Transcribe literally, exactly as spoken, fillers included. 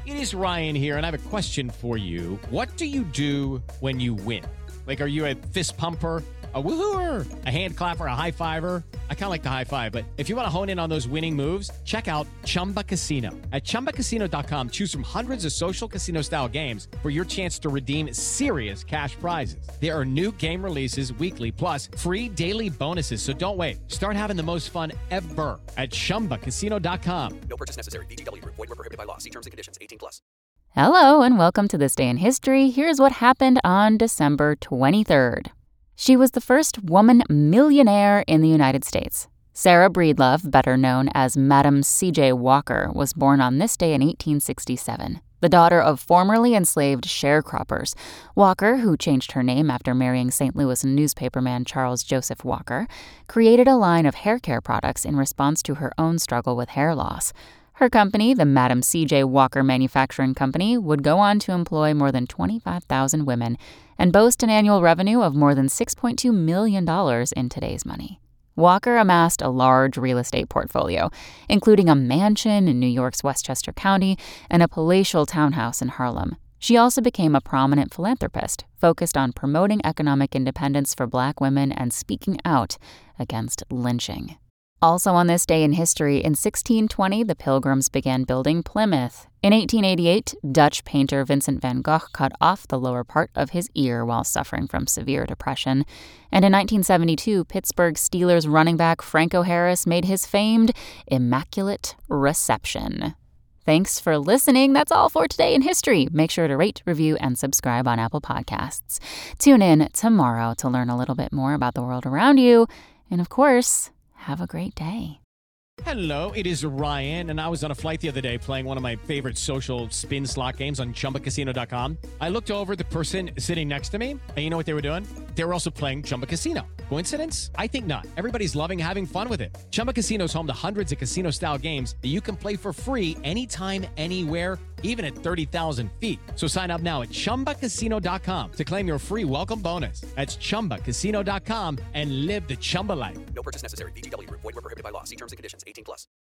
It is Ryan here, and I have a question for you. What do you do when you win? Like, are you a fist pumper, a woohooer, a hand clapper, a high fiver? I kind of like the high five, but if you want to hone in on those winning moves, check out Chumba Casino. At chumba casino dot com, choose from hundreds of social casino-style games for your chance to redeem serious cash prizes. There are new game releases weekly, plus free daily bonuses. So don't wait. Start having the most fun ever at chumba casino dot com. No purchase necessary. V G W Group. Void where prohibited by law. See terms and conditions. eighteen plus. Hello and welcome to This Day in History. Here's what happened on December twenty-third. She was the first woman millionaire in the United States. Sarah Breedlove, better known as Madam C J Walker, was born on this day in eighteen sixty-seven. The daughter of formerly enslaved sharecroppers. Walker, who changed her name after marrying Saint Louis newspaperman Charles Joseph Walker, created a line of hair care products in response to her own struggle with hair loss. Her company, the Madam C J Walker Manufacturing Company, would go on to employ more than twenty-five thousand women and boast an annual revenue of more than six point two million dollars in today's money. Walker amassed a large real estate portfolio, including a mansion in New York's Westchester County and a palatial townhouse in Harlem. She also became a prominent philanthropist, focused on promoting economic independence for Black women and speaking out against lynching. Also on this day in history, in sixteen twenty, the Pilgrims began building Plymouth. In eighteen eighty-eight, Dutch painter Vincent van Gogh cut off the lower part of his ear while suffering from severe depression. And in nineteen seventy-two, Pittsburgh Steelers running back Franco Harris made his famed Immaculate Reception. Thanks for listening. That's all for today in history. Make sure to rate, review, and subscribe on Apple Podcasts. Tune in tomorrow to learn a little bit more about the world around you. And of course, have a great day. Hello, it is Ryan, and I was on a flight the other day playing one of my favorite social spin slot games on chumba casino dot com. I looked over at the person sitting next to me, and you know what they were doing? They were also playing Chumba Casino. Coincidence? I think not. Everybody's loving having fun with it. Chumba Casino is home to hundreds of casino-style games that you can play for free anytime, anywhere, even at thirty thousand feet. So sign up now at chumba casino dot com to claim your free welcome bonus. That's chumba casino dot com and live the Chumba life. No purchase necessary. V G W Group. Void where prohibited by law. See terms and conditions. eighteen plus.